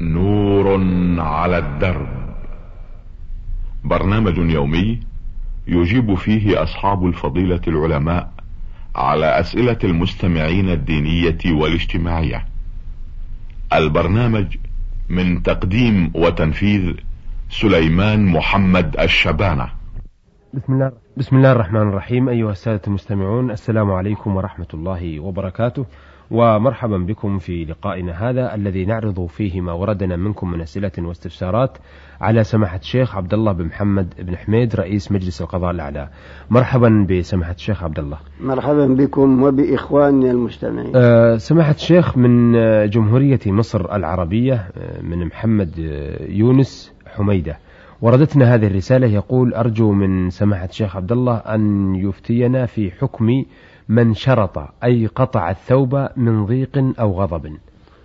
نور على الدرب، برنامج يومي يجيب فيه أصحاب الفضيلة العلماء على أسئلة المستمعين الدينية والاجتماعية. البرنامج من تقديم وتنفيذ سليمان محمد الشبانة. بسم الله الرحمن الرحيم. أيها السادة المستمعون، السلام عليكم ورحمة الله وبركاته، ومرحبا بكم في لقائنا هذا الذي نعرض فيه ما وردنا منكم من أسئلة واستفسارات على سماحة الشيخ عبد الله بن محمد بن حميد رئيس مجلس القضاء الأعلى. مرحبا بسماحة الشيخ عبد الله. مرحبا بكم وبإخواننا المستمعين. سماحة الشيخ، من جمهورية مصر العربية، من محمد يونس حميدة، وردتنا هذه الرسالة. يقول: أرجو من سماحة الشيخ عبد الله أن يفتينا في حكم من شرط أي قطع الثوب من ضيق أو غضب.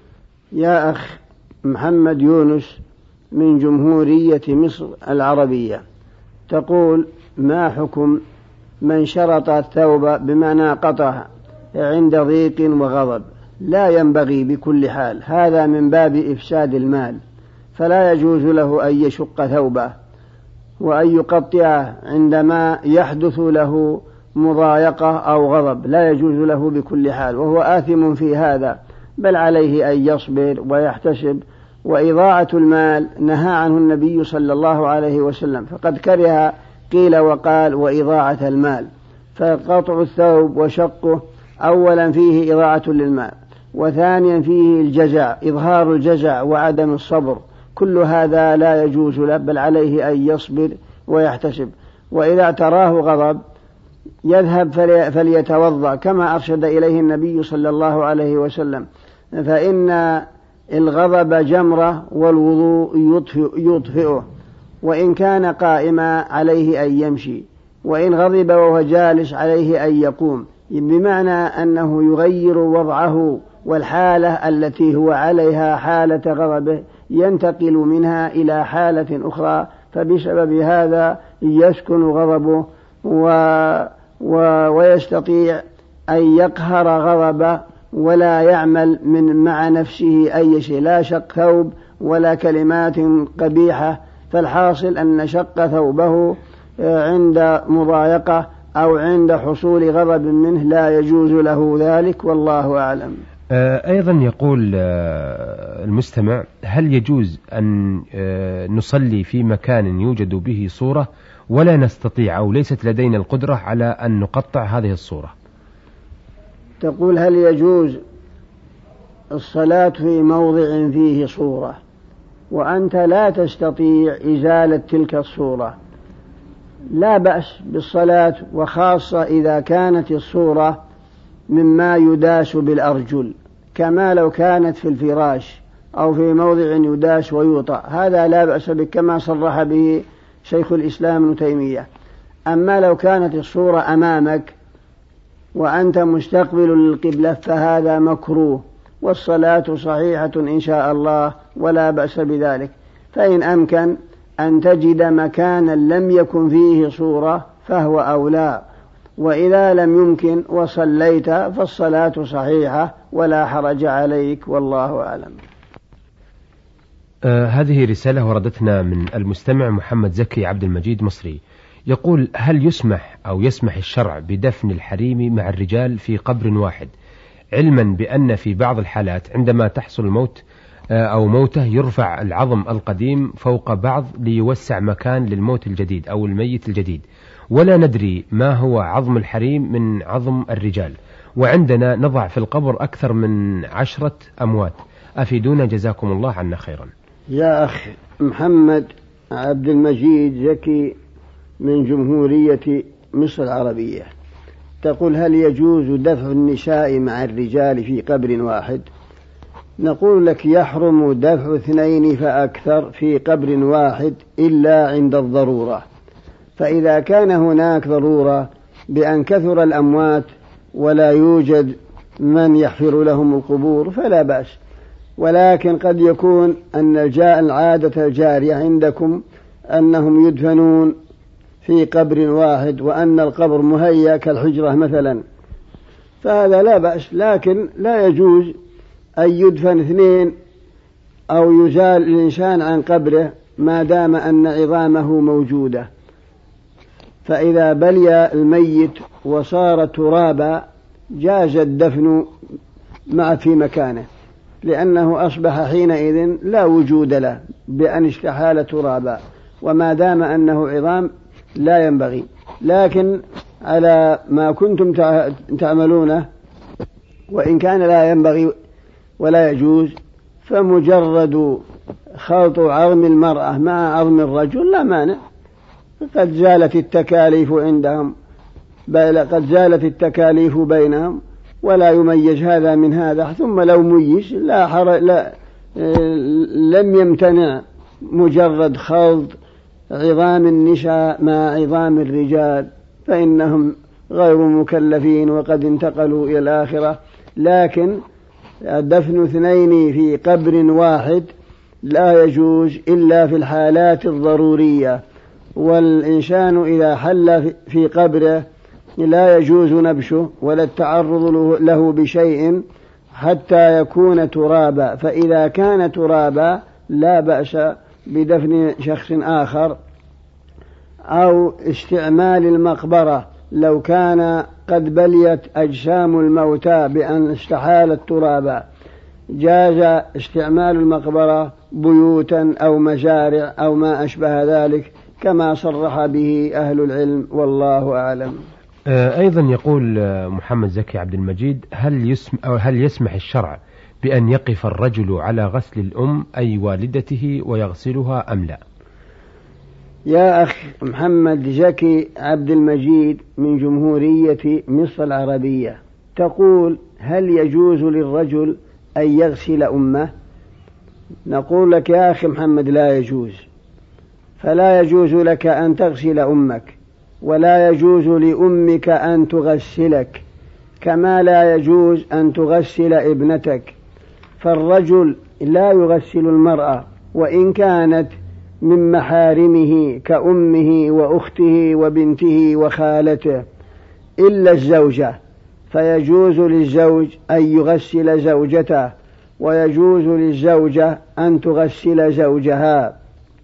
يا أخ محمد يونس من جمهورية مصر العربية، تقول: ما حكم من شرط الثوب بمعنى قطع عند ضيق وغضب؟ لا ينبغي بكل حال، هذا من باب إفساد المال، فلا يجوز له أن يشق ثوبه وأن يقطعه عندما يحدث له مضايقة أو غضب، لا يجوز له بكل حال، وهو آثم في هذا، بل عليه أن يصبر ويحتسب. وإضاعة المال نهى عنه النبي صلى الله عليه وسلم، فقد كره قيل وقال وإضاعة المال. فقطع الثوب وشقه أولا فيه إضاعة للمال، وثانيا فيه الجزع، إظهار الجزع وعدم الصبر، كل هذا لا يجوز له، بل عليه أن يصبر ويحتسب. وإذا اعتراه غضب يذهب فليتوضأ كما أرشد إليه النبي صلى الله عليه وسلم، فإن الغضب جمرة والوضوء يطفئه. وإن كان قائما عليه أن يمشي، وإن غضب وهو جالس عليه أن يقوم، بمعنى أنه يغير وضعه، والحالة التي هو عليها حالة غضبه ينتقل منها إلى حالة أخرى، فبسبب هذا يسكن غضبه ويستطيع أن يقهر غضبه ولا يعمل مع نفسه أي شيء، لا شق ثوب ولا كلمات قبيحة. فالحاصل أن شق ثوبه عند مضايقة أو عند حصول غضب منه لا يجوز له ذلك، والله أعلم. أيضا يقول المستمع: هل يجوز أن نصلي في مكان يوجد به صورة ولا نستطيع أو ليست لدينا القدرة على أن نقطع هذه الصورة؟ تقول: هل يجوز الصلاة في موضع فيه صورة وأنت لا تستطيع إزالة تلك الصورة؟ لا بأس بالصلاة، وخاصة إذا كانت الصورة مما يداس بالأرجل، كما لو كانت في الفراش أو في موضع يداس ويوطأ، هذا لا بأس به كما صرح به شيخ الإسلام ابن تيمية. أما لو كانت الصورة أمامك وأنت مستقبل للقبلة فهذا مكروه، والصلاة صحيحة إن شاء الله ولا بأس بذلك. فإن أمكن أن تجد مكانا لم يكن فيه صورة فهو أولى، وإذا لم يمكن وصليت فالصلاة صحيحة ولا حرج عليك، والله أعلم. هذه رسالة وردتنا من المستمع محمد زكي عبد المجيد مصري. يقول: هل يسمح أو يسمح الشرع بدفن الحريم مع الرجال في قبر واحد، علما بأن في بعض الحالات عندما تحصل الموت أو موته يرفع العظم القديم فوق بعض ليوسع مكان للموت الجديد أو الميت الجديد، ولا ندري ما هو عظم الحريم من عظم الرجال، وعندنا نضع في القبر أكثر من 10 أموات، أفيدونا جزاكم الله عنا خيرا. يا أخ محمد عبد المجيد زكي من جمهورية مصر العربية، تقول: هل يجوز دفع النساء مع الرجال في قبر واحد؟ نقول لك: يحرم دفع 2 فأكثر في قبر واحد إلا عند الضرورة، فإذا كان هناك ضرورة بأن كثر الأموات ولا يوجد من يحفر لهم القبور فلا بأس. ولكن قد يكون أن العادة الجارية عندكم أنهم يدفنون في قبر واحد وأن القبر مهيأ كالحجرة مثلا، فهذا لا بأس، لكن لا يجوز أن يدفن 2 أو يزال الإنسان عن قبره ما دام أن عظامه موجودة. فإذا بلي الميت وصار ترابا جاز الدفن مع في مكانه، لأنه أصبح حينئذ لا وجود له بأن استحال ترابا، وما دام أنه عظام لا ينبغي. لكن على ما كنتم تعملونه وإن كان لا ينبغي ولا يجوز، فمجرد خلط عظم المرأة مع عظم الرجل لا مانع، قد زالت التكاليف عندهم، قد زالت التكاليف بينهم ولا يميز هذا من هذا. ثم لو ميز لم يمتنع مجرد خلط عظام النساء مع عظام الرجال، فإنهم غير مكلفين وقد انتقلوا إلى الآخرة. لكن دفن اثنين في قبر واحد لا يجوز إلا في الحالات الضرورية، والإنسان إذا حل في قبره لا يجوز نبشه ولا التعرض له بشيء حتى يكون ترابا، فإذا كان ترابا لا بأس بدفن شخص آخر. أو استعمال المقبرة لو كان قد بليت أجسام الموتى بأن استحال الترابا، جاز استعمال المقبرة بيوتا أو مزارع أو ما أشبه ذلك كما صرح به أهل العلم، والله أعلم. أيضا يقول محمد زكي عبد المجيد: هل يسمح الشرع بأن يقف الرجل على غسل الأم أي والدته ويغسلها أم لا؟ يا أخ محمد زكي عبد المجيد من جمهورية مصر العربية، تقول: هل يجوز للرجل أن يغسل أمه؟ نقول لك يا أخي محمد: لا يجوز. فلا يجوز لك أن تغسل أمك، ولا يجوز لأمك أن تغسلك، كما لا يجوز أن تغسل ابنتك. فالرجل لا يغسل المرأة وإن كانت من محارمه كأمه وأخته وبنته وخالته إلا الزوجة، فيجوز للزوج أن يغسل زوجته، ويجوز للزوجة أن تغسل زوجها.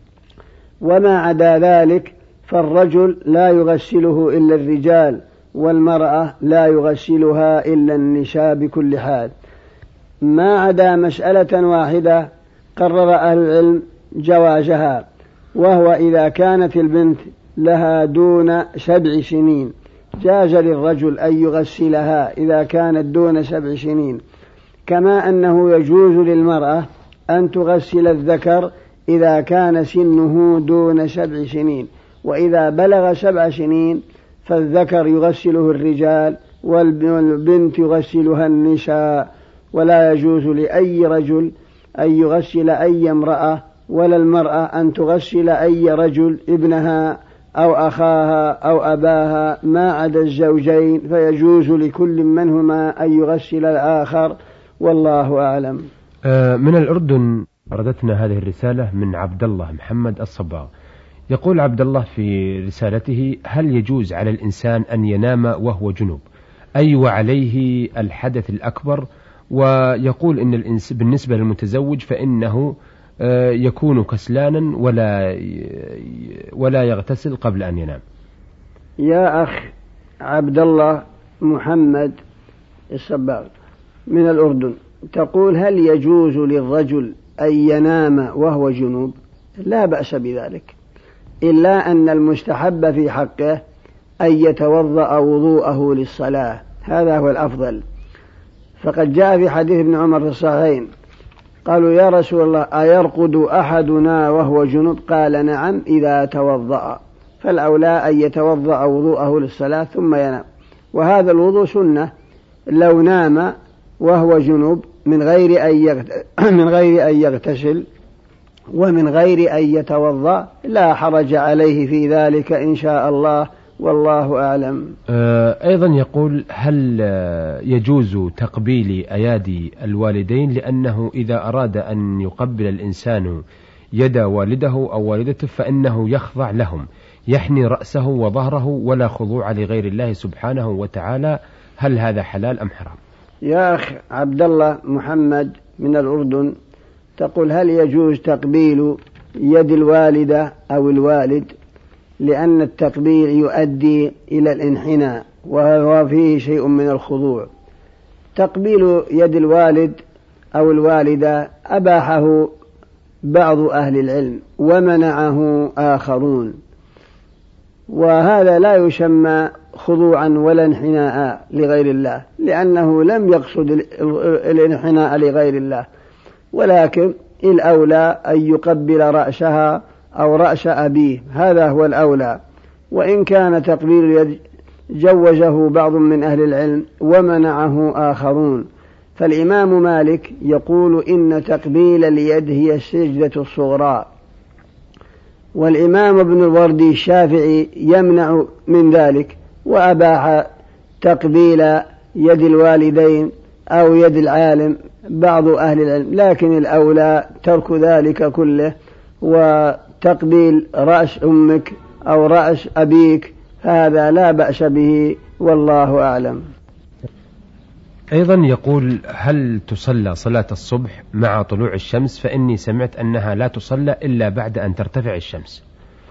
وما عدا ذلك فالرجل لا يغسله إلا الرجال، والمرأة لا يغسلها إلا النساء بكل حال، ما عدا مسألة واحدة قرر أهل العلم جوازها، وهو إذا كانت البنت لها دون 7 سنين جاز للرجل أن يغسلها إذا كانت دون 7 سنين، كما أنه يجوز للمرأة أن تغسل الذكر إذا كان سنه دون 7 سنين، وإذا بلغ 7 سنين فالذكر يغسله الرجال والبنت يغسلها النساء. ولا يجوز لأي رجل أن يغسل أي امرأة، ولا المرأة أن تغسل أي رجل ابنها أو أخاها أو أباها ما عدا الزوجين، فيجوز لكل منهما أن يغسل الآخر، والله أعلم. من الأردن أردتنا هذه الرسالة من عبد الله محمد الصباغ. يقول عبد الله في رسالته: هل يجوز على الإنسان أن ينام وهو جنوب، أي وعليه الحدث الأكبر؟ ويقول إن بالنسبة للمتزوج فإنه يكون كسلانا ولا يغتسل قبل أن ينام. يا أخ عبد الله محمد الصباغ من الأردن، تقول: هل يجوز للرجل أن ينام وهو جنوب؟ لا بأس بذلك، إلا أن المستحب في حقه أن يتوضأ وضوءه للصلاة، هذا هو الأفضل. فقد جاء في حديث ابن عمر في الصحيحين قالوا: يا رسول الله أيرقد أحدنا وهو جنوب؟ قال: نعم إذا توضأ. فالأولى أن يتوضأ وضوءه للصلاة ثم ينام، وهذا الوضوء سنة لو نام وهو جنوب من غير أن يغتسل ومن غير أن يتوضأ لا حرج عليه في ذلك إن شاء الله، والله أعلم. أيضا يقول: هل يجوز تقبيل أيادي الوالدين؟ لأنه إذا أراد أن يقبل الإنسان يد والده أو والدته فإنه يخضع لهم، يحني رأسه وظهره ولا خضوع لغير الله سبحانه وتعالى. هل هذا حلال أم حرام؟ يا أخ عبد الله محمد من الأردن، تقول هل يجوز تقبيل يد الوالدة أو الوالد؟ لأن التقبيل يؤدي إلى الانحناء وهو فيه شيء من الخضوع. تقبيل يد الوالد أو الوالدة أباحه بعض أهل العلم ومنعه آخرون، وهذا لا يسمى خضوعا ولا انحناء لغير الله، لأنه لم يقصد الانحناء لغير الله، ولكن الأولى أن يقبل رأسها أو رأس أبيه، هذا هو الأولى. وإن كان تقبيل اليد جوزه بعض من أهل العلم ومنعه آخرون، فالإمام مالك يقول إن تقبيل اليد هي السجدة الصغرى، والإمام ابن الوردي الشافعي يمنع من ذلك وأباح تقبيل يد الوالدين أو يد العالم بعض أهل العلم، لكن الأولى ترك ذلك كله وتقبيل رأس أمك أو رأس أبيك، هذا لا بأس به والله أعلم. أيضا يقول هل تصلى صلاة الصبح مع طلوع الشمس؟ فإني سمعت أنها لا تصلى إلا بعد أن ترتفع الشمس.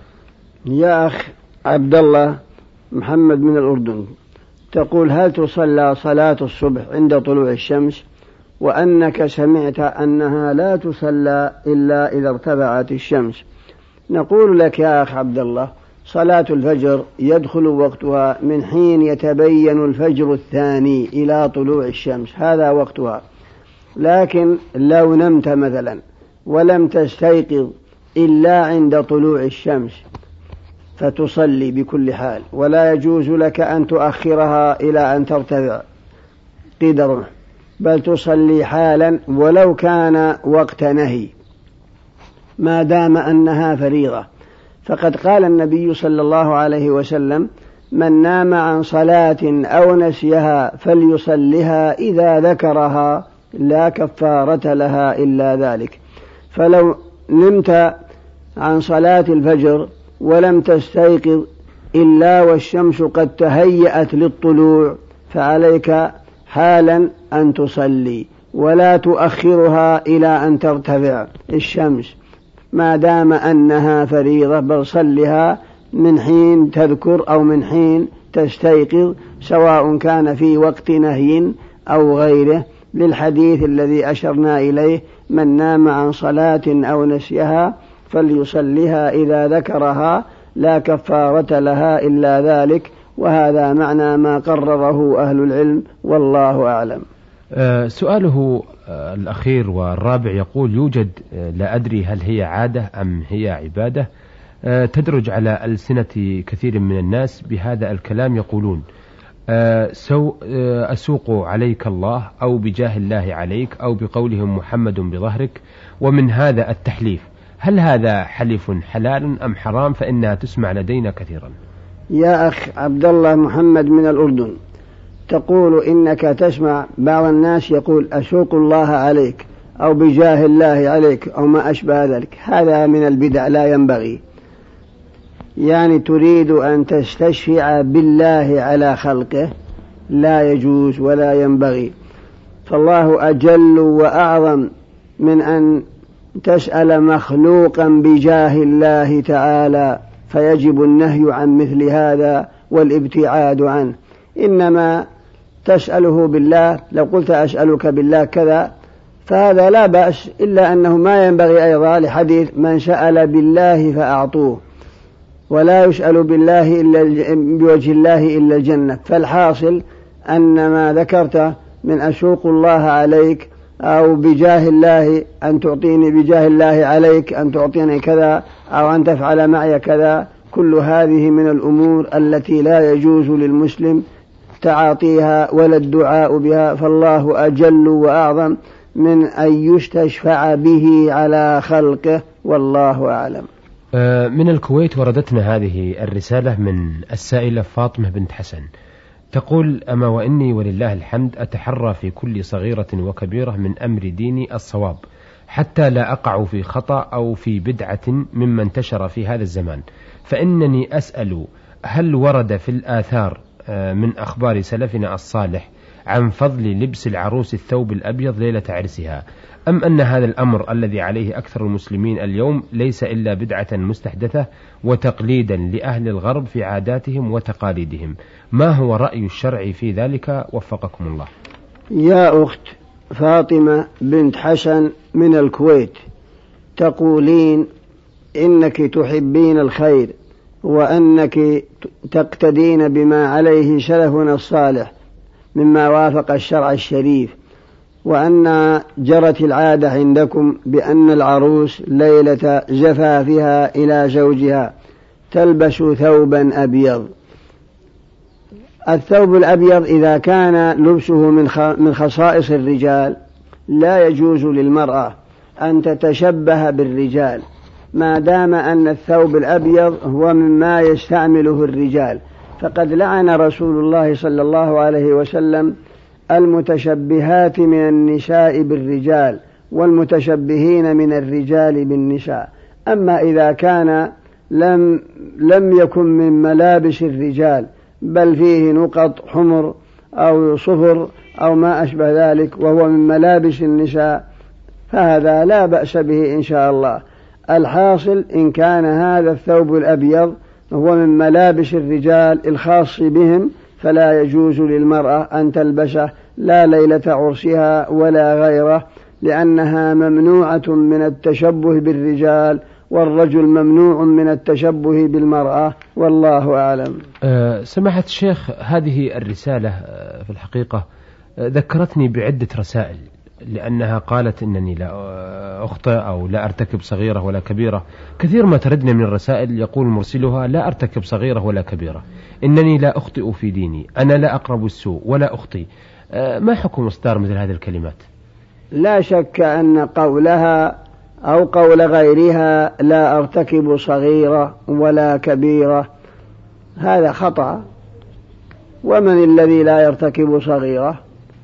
يا أخ عبد الله محمد من الأردن، تقول هل تصلى صلاة الصبح عند طلوع الشمس، وأنك سمعت أنها لا تصلى إلا إذا ارتفعت الشمس. نقول لك يا أخ عبد الله صلاة الفجر يدخل وقتها من حين يتبين الفجر الثاني إلى طلوع الشمس، هذا وقتها. لكن لو نمت مثلا ولم تستيقظ إلا عند طلوع الشمس فتصلي بكل حال، ولا يجوز لك أن تؤخرها إلى أن ترتفع قدره، بل تصلي حالا ولو كان وقت نهي ما دام أنها فريضة. فقد قال النبي صلى الله عليه وسلم من نام عن صلاة أو نسيها فليصلها إذا ذكرها لا كفارة لها إلا ذلك. فلو نمت عن صلاة الفجر ولم تستيقظ إلا والشمس قد تهيأت للطلوع فعليك حالا أن تصلي ولا تؤخرها إلى أن ترتفع الشمس ما دام أنها فريضة، بل صلها من حين تذكر أو من حين تستيقظ، سواء كان في وقت نهي أو غيره، للحديث الذي أشرنا إليه من نام عن صلاة أو نسيها فليصليها إذا ذكرها لا كفارة لها إلا ذلك، وهذا معنى ما قرره أهل العلم والله أعلم. سؤاله الأخير والرابع يقول يوجد لا أدري هل هي عادة أم هي عبادة تدرج على ألسنة كثير من الناس بهذا الكلام، يقولون أسوق عليك الله أو بجاه الله عليك أو بقولهم محمد بظهرك، ومن هذا التحليف، هل هذا حلف حلال أم حرام؟ فإنها تسمع لدينا كثيرا. يا أخ عبد الله محمد من الأردن، تقول إنك تسمع بعض الناس يقول أسوق الله عليك أو بجاه الله عليك أو ما أشبه ذلك، هذا من البدع لا ينبغي. يعني تريد أن تستشفع بالله على خلقه، لا يجوز ولا ينبغي. فالله أجل وأعظم من أن تسأل مخلوقا بجاه الله تعالى، فيجب النهي عن مثل هذا والابتعاد عنه. إنما تسأله بالله، لو قلت أسألك بالله كذا فهذا لا بأس، إلا أنه ما ينبغي أيضا لحديث من سأل بالله فأعطوه، ولا يسأل بالله إلا بوجه الله إلا الجنة. فالحاصل أن ما ذكرت من أسوق الله عليك أو بجاه الله أن تعطيني بجاه الله عليك أن تعطيني كذا أو أن تفعل معي كذا، كل هذه من الأمور التي لا يجوز للمسلم تعاطيها ولا الدعاء بها، فالله أجل وأعظم من أن يستشفع به على خلقه والله أعلم. من الكويت وردتنا هذه الرسالة من السائلة فاطمة بنت حسن، تقول أما وإني ولله الحمد أتحرى في كل صغيرة وكبيرة من أمر ديني الصواب حتى لا أقع في خطأ أو في بدعة مما انتشر في هذا الزمان، فإنني أسأل هل ورد في الآثار من أخبار سلفنا الصالح عن فضل لبس العروس الثوب الأبيض ليلة عرسها، أم أن هذا الأمر الذي عليه أكثر المسلمين اليوم ليس إلا بدعة مستحدثة وتقليدا لأهل الغرب في عاداتهم وتقاليدهم؟ ما هو رأي الشرع في ذلك وفقكم الله؟ يا أخت فاطمة بنت حسن من الكويت، تقولين إنك تحبين الخير وأنك تقتدين بما عليه سلفنا الصالح مما وافق الشرع الشريف، وأن جرت العادة عندكم بأن العروس ليلة زفافها إلى زوجها تلبس ثوبا أبيض. الثوب الأبيض إذا كان لبسه من خصائص الرجال لا يجوز للمرأة أن تتشبه بالرجال، ما دام أن الثوب الأبيض هو مما يستعمله الرجال، فقد لعن رسول الله صلى الله عليه وسلم المتشبهات من النساء بالرجال والمتشبهين من الرجال بالنساء. أما إذا كان لم يكن من ملابس الرجال بل فيه نقط حمر أو صفر أو ما أشبه ذلك وهو من ملابس النساء فهذا لا بأس به إن شاء الله. الحاصل إن كان هذا الثوب الأبيض هو من ملابس الرجال الخاص بهم فلا يجوز للمرأة أن تلبسه لا ليلة عرسها ولا غيره، لأنها ممنوعة من التشبه بالرجال والرجل ممنوع من التشبه بالمرأة، والله أعلم. سماحة الشيخ، هذه الرسالة في الحقيقة ذكرتني بعدة رسائل، لأنها قالت إنني لا أخطئ أو لا أرتكب صغيرة ولا كبيرة. كثير ما تردنا من الرسائل يقول مرسلها لا أرتكب صغيرة ولا كبيرة، إنني لا أخطئ في ديني، أنا لا أقرب السوء ولا أخطئ. ما حكم إصدار مثل هذه الكلمات؟ لا شك أن قولها أو قول غيرها لا أرتكب صغيرة ولا كبيرة هذا ومن الذي لا يرتكب صغيرة؟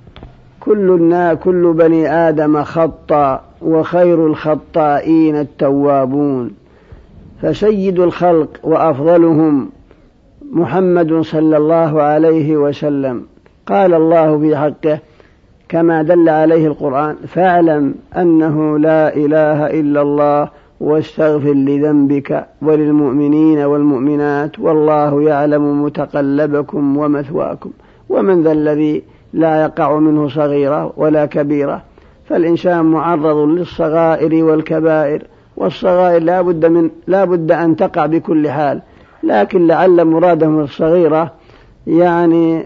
كل بني آدم خطأ وخير الخطائين التوابون، فسيد الخلق وأفضلهم محمد صلى الله عليه وسلم قال الله في حقه كما دل عليه القرآن: فاعلم أنه لا إله إلا الله واستغفر لذنبك وللمؤمنين والمؤمنات والله يعلم متقلبكم ومثواكم. ومن ذا الذي لا يقع منه صغيرة ولا كبيرة؟ فالإنسان معرض للصغائر والكبائر، والصغائر لا بد أن تقع بكل حال، لكن لعل مرادهم الصغيرة يعني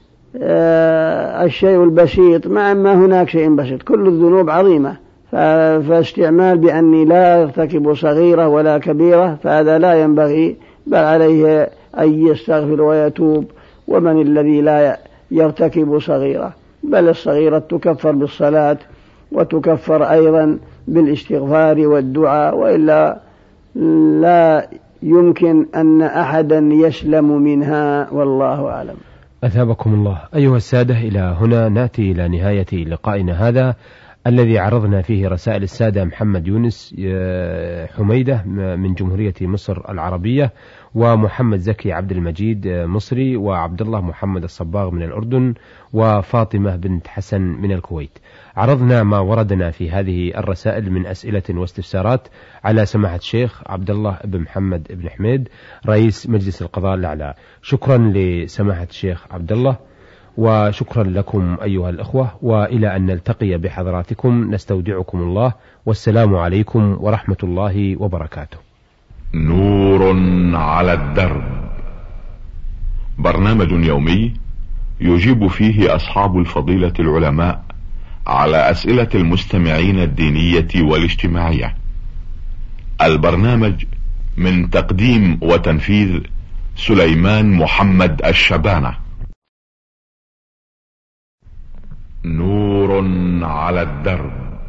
الشيء البسيط، مع أن هناك شيء بسيط، كل الذنوب عظيمة، فاستعمال بأني لا يرتكب صغيرة ولا كبيرة فهذا لا ينبغي، بل عليه أن يستغفر ويتوب. ومن الذي لا يرتكب صغيرة؟ بل الصغيرة تكفر بالصلاة وتكفر أيضا بالاستغفار والدعاء، وإلا لا يمكن أن أحدا يسلم منها، والله أعلم. أثابكم الله. أيها السادة، إلى هنا نأتي إلى نهاية لقائنا هذا الذي عرضنا فيه رسائل السادة محمد يونس حميدة من جمهورية مصر العربية، ومحمد زكي عبد المجيد مصري، وعبد الله محمد الصباغ من الأردن، وفاطمة بنت حسن من الكويت. عرضنا ما وردنا في هذه الرسائل من أسئلة واستفسارات على سماحة الشيخ عبد الله بن محمد بن حميد رئيس مجلس القضاء الأعلى. شكرا لسماحة الشيخ عبد الله، وشكرا لكم أيها الأخوة، وإلى أن نلتقي بحضراتكم نستودعكم الله، والسلام عليكم ورحمة الله وبركاته. نور على الدرب، برنامج يومي يجيب فيه أصحاب الفضيلة العلماء على أسئلة المستمعين الدينية والاجتماعية. البرنامج من تقديم وتنفيذ سليمان محمد الشبانة. نور على الدرب،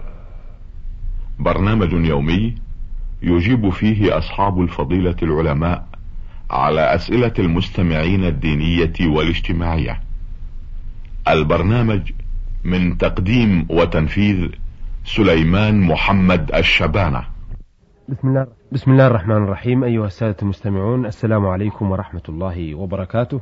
برنامج يومي يجيب فيه أصحاب الفضيلة العلماء على أسئلة المستمعين الدينية والاجتماعية. البرنامج من تقديم وتنفيذ سليمان محمد الشبانة. بسم الله الرحمن الرحيم. أيها السادة المستمعون، السلام عليكم ورحمة الله وبركاته،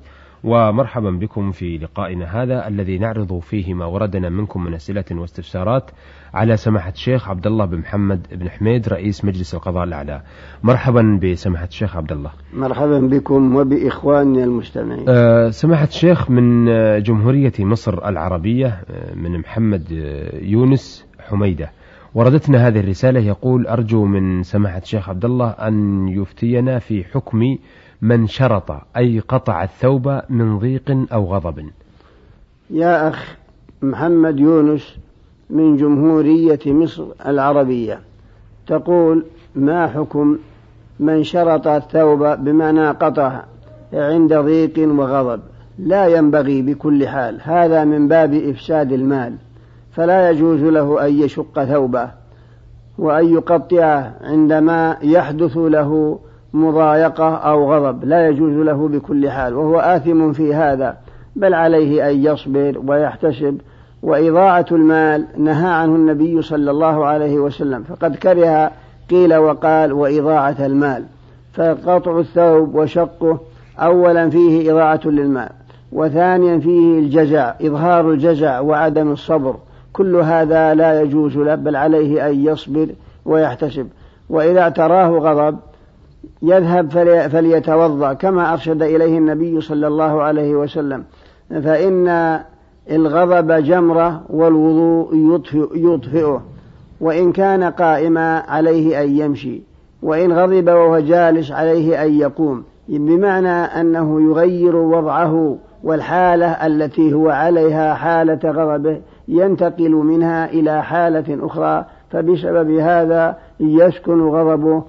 ومرحبا بكم في لقائنا هذا الذي نعرض فيه ما وردنا منكم من أسئلة واستفسارات على سماحة الشيخ عبد الله بن محمد بن حميد رئيس مجلس القضاء الأعلى. مرحبا بسماحة الشيخ عبد الله. مرحبا بكم وبإخواننا المستمعين. سماحة الشيخ، من جمهورية مصر العربية من محمد يونس حميدة وردتنا هذه الرسالة، يقول: أرجو من سماحة الشيخ عبد الله أن يفتينا في حكم من شرط أي قطع الثوب من ضيق أو غضب. يا أخ محمد يونس من جمهورية مصر العربية، تقول: ما حكم من شرط الثوب بمعنى قطع عند ضيق وغضب؟ لا ينبغي بكل حال، هذا من باب إفساد المال، فلا يجوز له أن يشق ثوبه وأن يقطعه عندما يحدث له مضايقة أو غضب، لا يجوز له بكل حال، وهو آثم في هذا، بل عليه أن يصبر ويحتسب. وإضاعة المال نهى عنه النبي صلى الله عليه وسلم، فقد كره قيل وقال وإضاعة المال. فقطع الثوب وشقه أولا فيه إضاعة للمال، وثانيا فيه الجزع، إظهار الجزع وعدم الصبر، كل هذا لا يجوز له، بل عليه أن يصبر ويحتسب. وإذا اعتراه غضب يذهب فليتوضأ كما أرشد إليه النبي صلى الله عليه وسلم، فإن الغضب جمرة والوضوء يطفئه. وإن كان قائما عليه أن يمشي، وإن غضب وهو جالس عليه أن يقوم، بمعنى أنه يغير وضعه، والحالة التي هو عليها حالة غضبه ينتقل منها إلى حالة أخرى، فبسبب هذا يسكن غضبه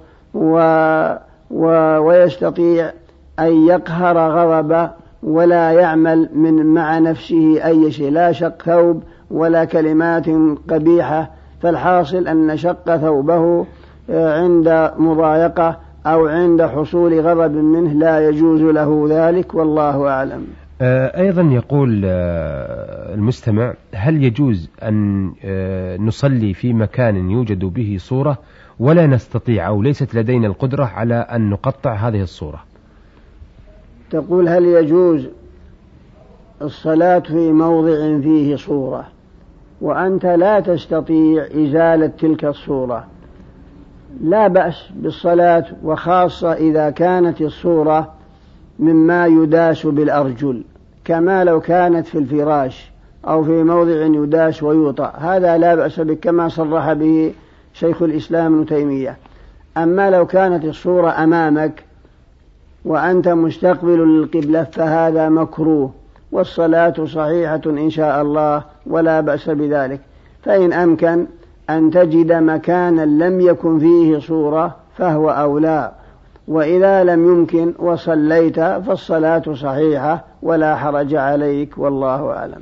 ويستطيع أن يقهر غضبه ولا يعمل مع نفسه أي شيء، لا شق ثوب ولا كلمات قبيحة. فالحاصل أن شق ثوبه عند مضايقة أو عند حصول غضب منه لا يجوز له ذلك، والله أعلم. أيضا يقول المستمع: هل يجوز أن نصلي في مكان يوجد به صورة ولا نستطيع أو ليست لدينا القدرة على أن نقطع هذه الصورة؟ تقول: هل يجوز الصلاة في موضع فيه صورة وأنت لا تستطيع إزالة تلك الصورة؟ لا بأس بالصلاة، وخاصة إذا كانت الصورة مما يداس بالأرجل، كما لو كانت في الفراش أو في موضع يداس ويوطأ، هذا لا بأس به كما صرح به شيخ الإسلام ابن تيمية. أما لو كانت الصورة أمامك وأنت مستقبل للقبلة فهذا مكروه، والصلاة صحيحة إن شاء الله ولا بأس بذلك. فإن أمكن أن تجد مكانا لم يكن فيه صورة فهو أولى، وإذا لم يمكن وصليت فالصلاة صحيحة ولا حرج عليك، والله أعلم.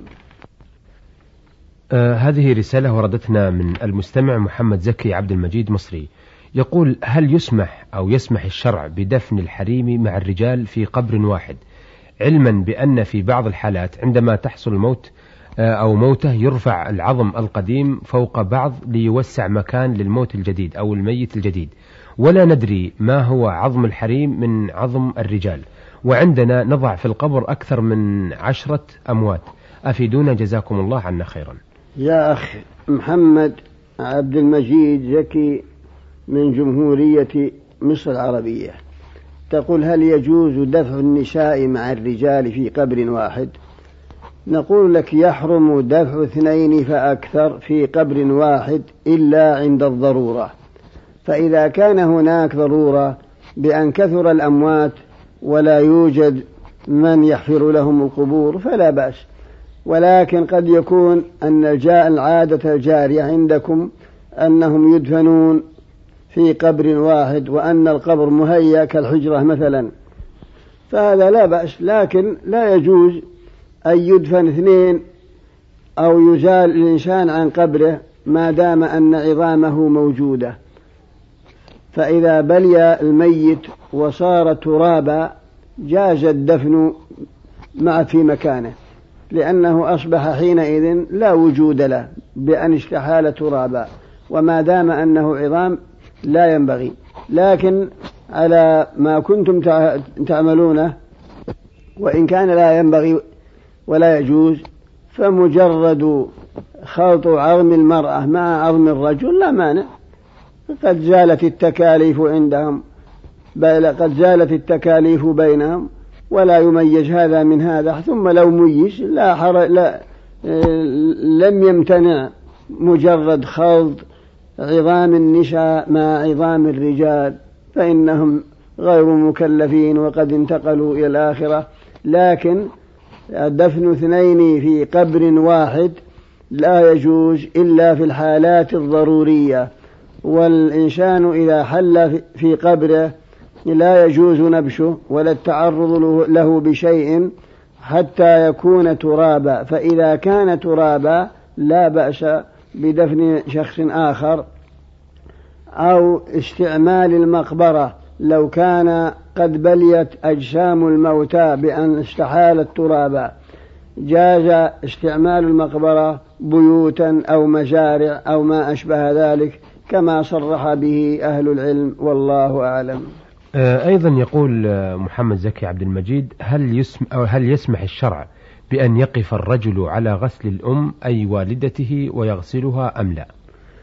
هذه رسالة وردتنا من المستمع محمد زكي عبد المجيد مصري، يقول: هل يسمح أو يسمح الشرع بدفن الحريم مع الرجال في قبر واحد، علما بأن في بعض الحالات عندما تحصل الموت أو موته يرفع العظم القديم فوق بعض ليوسع مكان للموت الجديد أو الميت الجديد، ولا ندري ما هو عظم الحريم من عظم الرجال، وعندنا نضع في القبر أكثر من 10 أموات، أفيدونا جزاكم الله عنا خيرا. يا أخ محمد عبد المجيد زكي من جمهورية مصر العربية، تقول: هل يجوز دفع النساء مع الرجال في قبر واحد؟ نقول لك: يحرم دفع 2 فأكثر في قبر واحد إلا عند الضرورة، فإذا كان هناك ضرورة بأن كثر الأموات ولا يوجد من يحفر لهم القبور فلا بأس، ولكن قد يكون أن العادة الجارية عندكم أنهم يدفنون في قبر واحد وأن القبر مهيأ كالحجرة مثلا، فهذا لا بأس، لكن لا يجوز أن يدفن 2 أو يزال الإنسان عن قبره ما دام أن عظامه موجودة. فإذا بلي الميت وصار ترابا جاز الدفن مع في مكانه، لأنه أصبح حينئذ لا وجود له بأن استحال ترابا، وما دام أنه عظام لا ينبغي. لكن على ما كنتم تعملونه وإن كان لا ينبغي ولا يجوز فمجرد خلط عظم المرأة مع عظم الرجل لا مانع، قد زالت التكاليف عندهم، بل قد زالت التكاليف بينهم ولا يميز هذا من هذا. ثم لو ميز لم يمتنع مجرد خلط عظام النساء مع عظام الرجال، فإنهم غير مكلفين وقد انتقلوا إلى الآخرة. لكن دفن اثنين في قبر واحد لا يجوز إلا في الحالات الضرورية، والإنسان إذا حل في قبره لا يجوز نبشه ولا التعرض له بشيء حتى يكون ترابا، فإذا كان ترابا لا بأس بدفن شخص آخر، أو استعمال المقبرة لو كان قد بليت أجسام الموتى بأن استحالت ترابا، جاز استعمال المقبرة بيوتا أو مزارع أو ما أشبه ذلك كما صرح به أهل العلم، والله أعلم. أيضا يقول محمد زكي عبد المجيد: هل يسمح الشرع بأن يقف الرجل على غسل الأم أي والدته ويغسلها أم لا؟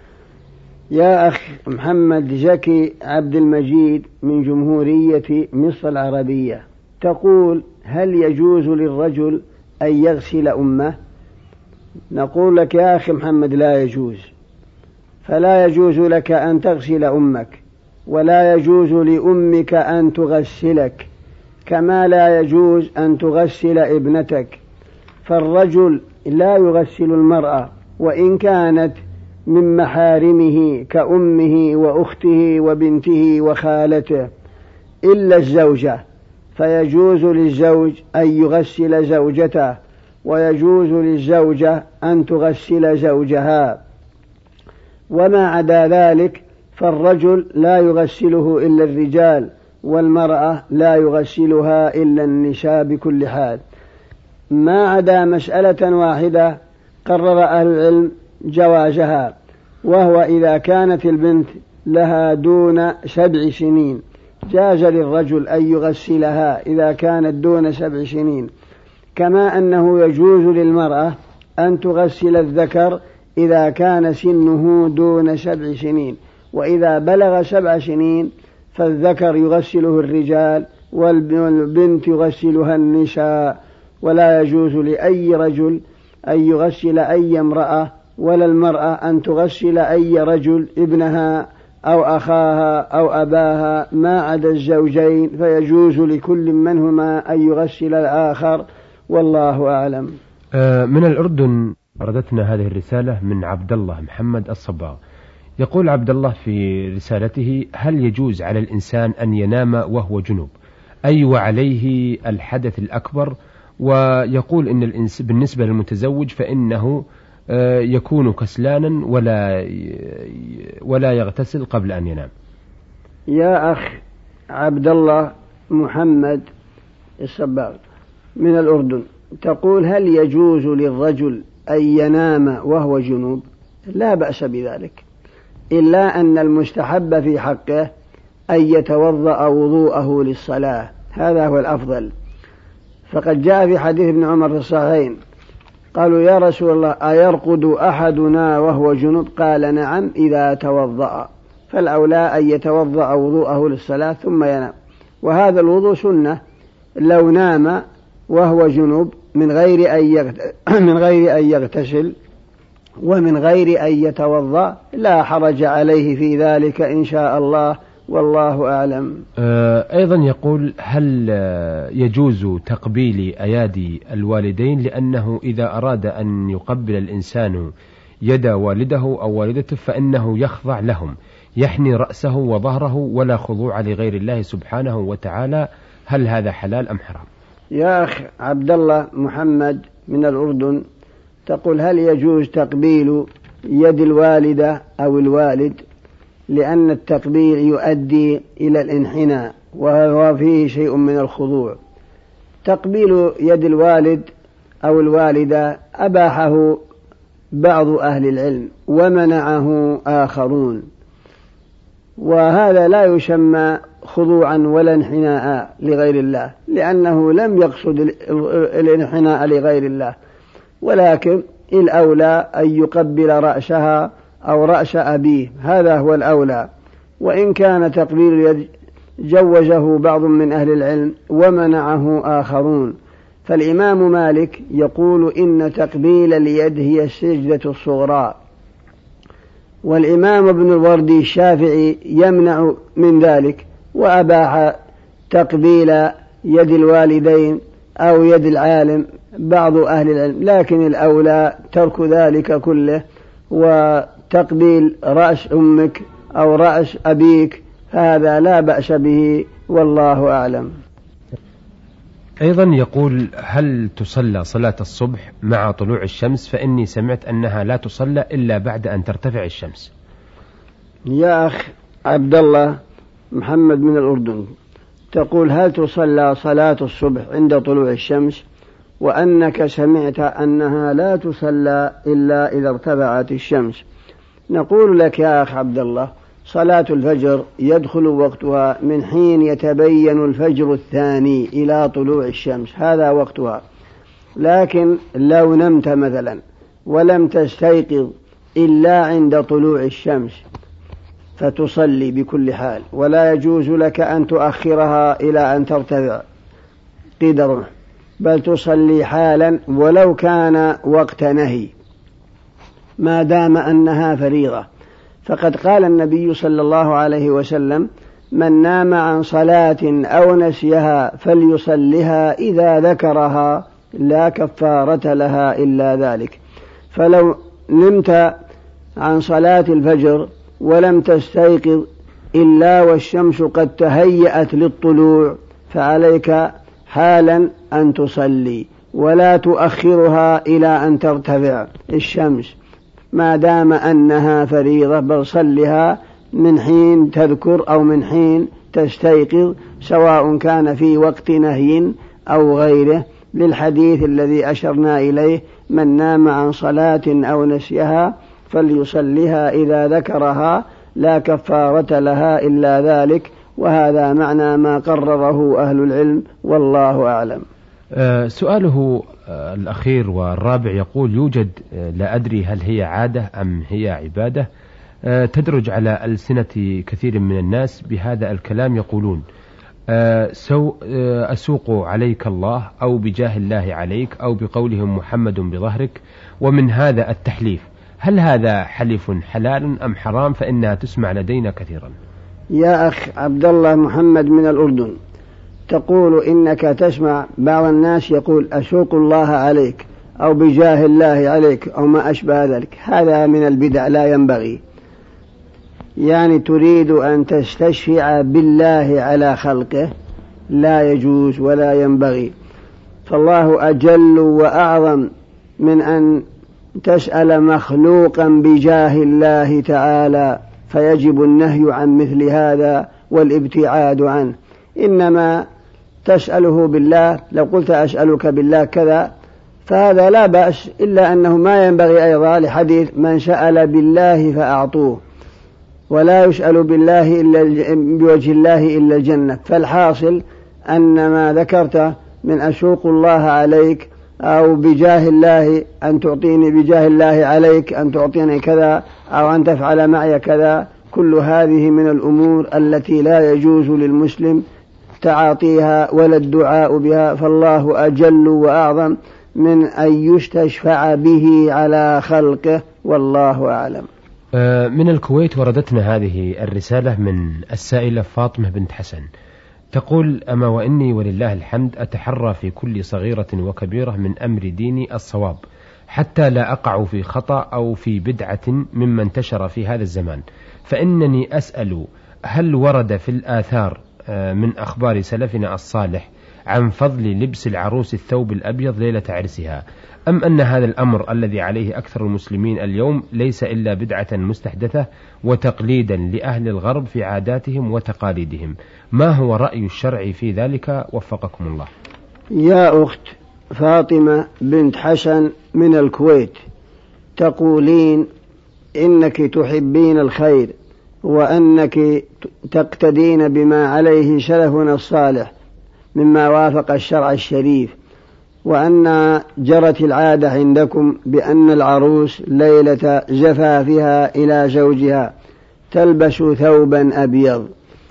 يا أخ محمد زكي عبد المجيد من جمهورية مصر العربية، تقول: هل يجوز للرجل أن يغسل أمه؟ نقول لك يا أخي محمد: لا يجوز. فلا يجوز لك أن تغسل أمك، ولا يجوز لأمك أن تغسلك، كما لا يجوز أن تغسل ابنتك. فالرجل لا يغسل المرأة وإن كانت من محارمه كأمه وأخته وبنته وخالته إلا الزوجة، فيجوز للزوج أن يغسل زوجته، ويجوز للزوجة أن تغسل زوجها، وما عدا ذلك فالرجل لا يغسله إلا الرجال، والمرأة لا يغسلها إلا النساء بكل حال، ما عدا مسألة واحدة قرر أهل العلم جوازها، وهو إذا كانت البنت لها دون 7 سنين جاز للرجل أن يغسلها إذا كانت دون 7 سنين، كما أنه يجوز للمرأة أن تغسل الذكر إذا كان سنه دون 7 سنين، وإذا بلغ 7 سنين فالذكر يغسله الرجال والبنت يغسلها النساء. ولا يجوز لأي رجل أن يغسل أي امرأة، ولا المرأة أن تغسل أي رجل ابنها أو أخاها أو أباها ما عدا الزوجين، فيجوز لكل منهما أن يغسل الآخر، والله أعلم. من الأردن أردتنا هذه الرسالة من عبد الله محمد الصباغ. يقول عبد الله في رسالته: هل يجوز على الإنسان أن ينام وهو جنوب؟ أي وعليه الحدث الأكبر؟ ويقول إن بالنسبة للمتزوج فإنه يكون كسلانا ولا يغتسل قبل أن ينام. يا أخ عبد الله محمد الصباغ من الأردن، تقول: هل يجوز للرجل أن ينام وهو جنوب؟ لا بأس بذلك، إلا أن المستحب في حقه أن يتوضأ وضوءه للصلاة، هذا هو الأفضل. فقد جاء في حديث ابن عمر في الصحيحين قالوا: يا رسول الله أيرقد أحدنا وهو جنوب؟ قال: نعم إذا توضأ. فالأولى أن يتوضأ وضوءه للصلاة ثم ينام، وهذا الوضوء سنة لو نام وهو جنوب من غير أن يغتسل ومن غير أن يتوضأ لا حرج عليه في ذلك إن شاء الله، والله أعلم. أيضا يقول: هل يجوز تقبيل أيادي الوالدين؟ لأنه إذا أراد أن يقبل الإنسان يد والده أو والدته فإنه يخضع لهم، يحني رأسه وظهره ولا خضوع لغير الله سبحانه وتعالى، هل هذا حلال أم حرام؟ يا أخ عبد الله محمد من الأردن، تقول: هل يجوز تقبيل يد الوالدة أو الوالد؟ لأن التقبيل يؤدي إلى الانحناء وهو فيه شيء من الخضوع. تقبيل يد الوالد أو الوالدة أباحه بعض أهل العلم ومنعه آخرون، وهذا لا يسمى خضوعا ولا انحناء لغير الله، لأنه لم يقصد الانحناء لغير الله، ولكن الأولى أن يقبل رأسها أو رأس أبيه، هذا هو الأولى. وإن كان تقبيل اليد جوزه بعض من أهل العلم ومنعه آخرون، فالإمام مالك يقول إن تقبيل اليد هي السجدة الصغرى، والإمام ابن الوردي الشافعي يمنع من ذلك وأباح تقبيل يد الوالدين أو يد العالم بعض أهل العلم، لكن الأولى ترك ذلك كله وتقبيل رأس أمك أو رأس أبيك، هذا لا بأس به والله أعلم. أيضا يقول: هل تصلى صلاة الصبح مع طلوع الشمس؟ فإني سمعت أنها لا تصلى إلا بعد أن ترتفع الشمس. يا أخ عبد الله محمد من الأردن، تقول: هل تصلى صلاة الصبح عند طلوع الشمس؟ وأنك سمعت أنها لا تصلى إلا إذا ارتفعت الشمس. نقول لك يا أخ عبد الله: صلاة الفجر يدخل وقتها من حين يتبين الفجر الثاني إلى طلوع الشمس، هذا وقتها. لكن لو نمت مثلا ولم تستيقظ إلا عند طلوع الشمس فتصلي بكل حال، ولا يجوز لك أن تؤخرها إلى أن ترتفع قدره، بل تصلي حالا ولو كان وقت نهي ما دام أنها فريضة. فقد قال النبي صلى الله عليه وسلم: من نام عن صلاة أو نسيها فليصلها إذا ذكرها لا كفارة لها إلا ذلك. فلو نمت عن صلاة الفجر ولم تستيقظ إلا والشمس قد تهيأت للطلوع فعليك حالا أن تصلي، ولا تؤخرها إلى أن ترتفع الشمس ما دام أنها فريضة، بل صلها من حين تذكر أو من حين تستيقظ، سواء كان في وقت نهي أو غيره، للحديث الذي أشرنا إليه: من نام عن صلاة أو نسيها فليصلها إذا ذكرها لا كفارة لها إلا ذلك. وهذا معنى ما قرره أهل العلم والله أعلم. سؤاله الأخير والرابع يقول: يوجد لا أدري هل هي عادة أم هي عبادة تدرج على ألسنة كثير من الناس بهذا الكلام، يقولون: أسوق عليك الله، أو بجاه الله عليك، أو بقولهم محمد بظهرك، ومن هذا التحليف. هل هذا حلف حلال أم حرام؟ فإنها تسمع لدينا كثيرا. يا أخ عبد الله محمد من الأردن، تقول إنك تسمع بعض الناس يقول: أسوق الله عليك، أو بجاه الله عليك، أو ما أشبه ذلك. هذا من البدع، لا ينبغي. يعني تريد أن تستشفع بالله على خلقه، لا يجوز ولا ينبغي. فالله أجل وأعظم من أن تسأل مخلوقا بجاه الله تعالى، فيجب النهي عن مثل هذا والابتعاد عنه. إنما تسأله بالله. لو قلت: أسألك بالله كذا، فهذا لا بأس، إلا أنه ما ينبغي أيضا لحديث: من سأل بالله فأعطوه، ولا يسأل بالله إلا بوجه الله إلا الجنة. فالحاصل أن ما ذكرت من أسوق الله عليك، أو بجاه الله أن تعطيني، بجاه الله عليك أن تعطيني كذا، أو أن تفعل معي كذا، كل هذه من الأمور التي لا يجوز للمسلم تعاطيها ولا الدعاء بها. فالله أجل وأعظم من أن يستشفع به على خلقه، والله أعلم. من الكويت وردتنا هذه الرسالة من السائلة فاطمة بنت حسن، تقول: أما وإني ولله الحمد أتحرى في كل صغيرة وكبيرة من أمر ديني الصواب، حتى لا أقع في خطأ أو في بدعة مما انتشر في هذا الزمان. فإنني أسأل: هل ورد في الآثار من أخبار سلفنا الصالح عن فضل لبس العروس الثوب الأبيض ليلة عرسها، أم أن هذا الأمر الذي عليه أكثر المسلمين اليوم ليس إلا بدعة مستحدثة وتقليدا لأهل الغرب في عاداتهم وتقاليدهم؟ ما هو رأي الشرع في ذلك؟ وفقكم الله. يا أخت فاطمة بنت حسن من الكويت، تقولين إنك تحبين الخير وأنك تقتدين بما عليه سلفنا الصالح مما وافق الشرع الشريف، وأن جرت العادة عندكم بأن العروس ليلة زفافها إلى زوجها تلبس ثوبا أبيض.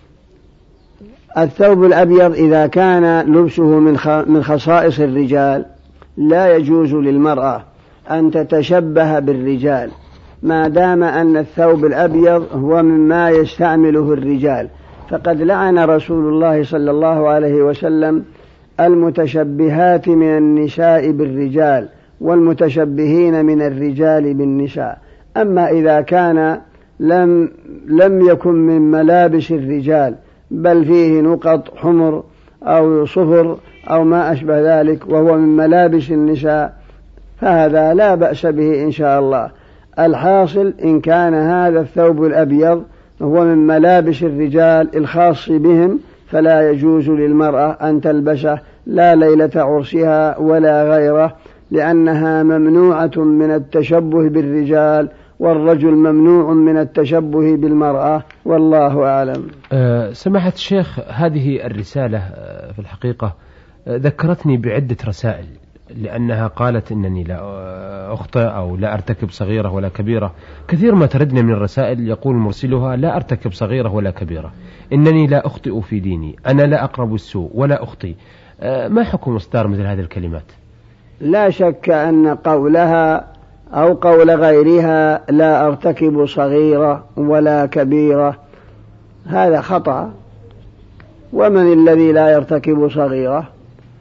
الثوب الأبيض إذا كان لبسه من خصائص الرجال لا يجوز للمرأة أن تتشبه بالرجال، ما دام أن الثوب الأبيض هو مما يستعمله الرجال. فقد لعن رسول الله صلى الله عليه وسلم المتشبهات من النساء بالرجال والمتشبهين من الرجال بالنساء. أما إذا كان لم يكن من ملابس الرجال بل فيه نقط حمر أو صفر أو ما أشبه ذلك وهو من ملابس النساء فهذا لا بأس به إن شاء الله. الحاصل إن كان هذا الثوب الأبيض هو من ملابس الرجال الخاص بهم فلا يجوز للمرأة أن تلبسه لا ليلة عرسها ولا غيره، لأنها ممنوعة من التشبه بالرجال والرجل ممنوع من التشبه بالمرأة، والله أعلم. سماحة الشيخ، هذه الرسالة في الحقيقة ذكرتني بعدة رسائل، لأنها قالت إنني لا أخطئ أو لا أرتكب صغيرة ولا كبيرة. كثير ما تردنا من الرسائل يقول مرسلها لا أرتكب صغيرة ولا كبيرة، إنني لا أخطئ في ديني، أنا لا أقرب السوء ولا أخطئ. ما حكم إصدار مثل هذه الكلمات؟ لا شك أن قولها أو قول غيرها لا أرتكب صغيرة ولا كبيرة هذا ومن الذي لا يرتكب صغيرة؟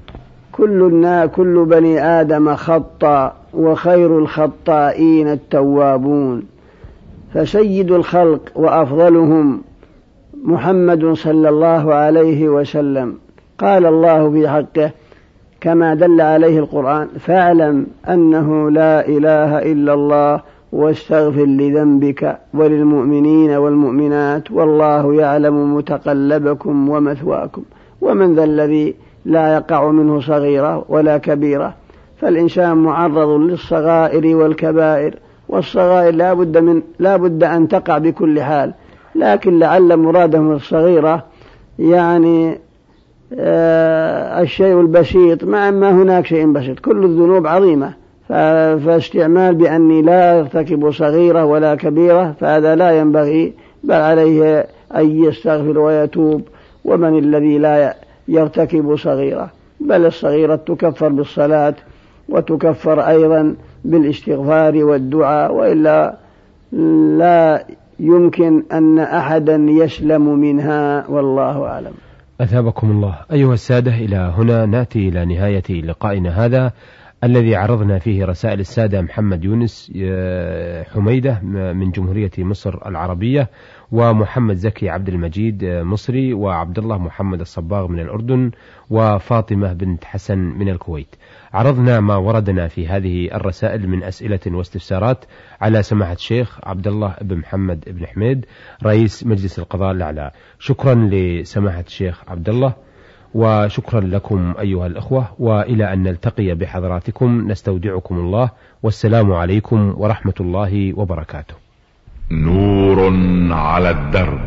كل بني آدم خطأ وخير الخطائين التوابون. فسيد الخلق وأفضلهم محمد صلى الله عليه وسلم قال الله في حقه كما دل عليه القرآن: فاعلم أنه لا إله إلا الله واستغفر لذنبك وللمؤمنين والمؤمنات والله يعلم متقلبكم ومثواكم. ومن ذا الذي لا يقع منه صغيرة ولا كبيرة؟ فالإنسان معرض للصغائر والكبائر، والصغائر لا بد أن تقع بكل حال، لكن لعل مرادهم الصغيرة يعني الشيء البسيط، مع ما هناك شيء بسيط. كل الذنوب عظيمة، فاستعمال بأني لا أرتكب صغيرة ولا كبيرة فهذا لا ينبغي، بل عليه أن يستغفر ويتوب. ومن الذي لا يرتكب صغيرة؟ بل الصغيرة تكفر بالصلاة وتكفر أيضا بالاستغفار والدعاء، وإلا لا يمكن أن أحدا يسلم منها، والله أعلم. أثابكم الله. أيها السادة، إلى هنا نأتي إلى نهاية لقائنا هذا الذي عرضنا فيه رسائل السادة محمد يونس حميدة من جمهورية مصر العربية، ومحمد زكي عبد المجيد مصري، وعبد الله محمد الصباغ من الأردن، وفاطمة بنت حسن من الكويت. عرضنا ما وردنا في هذه الرسائل من أسئلة واستفسارات على سماحة الشيخ عبد الله بن محمد بن حميد رئيس مجلس القضاء الأعلى. شكرا لسماحة الشيخ عبد الله، وشكرا لكم أيها الأخوة، وإلى أن نلتقي بحضراتكم نستودعكم الله، والسلام عليكم ورحمة الله وبركاته. نور على الدرب،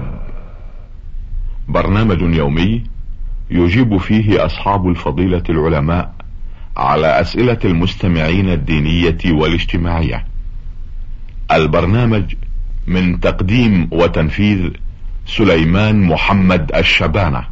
برنامج يومي يجيب فيه أصحاب الفضيلة العلماء على أسئلة المستمعين الدينية والاجتماعية. البرنامج من تقديم وتنفيذ سليمان محمد الشبانة.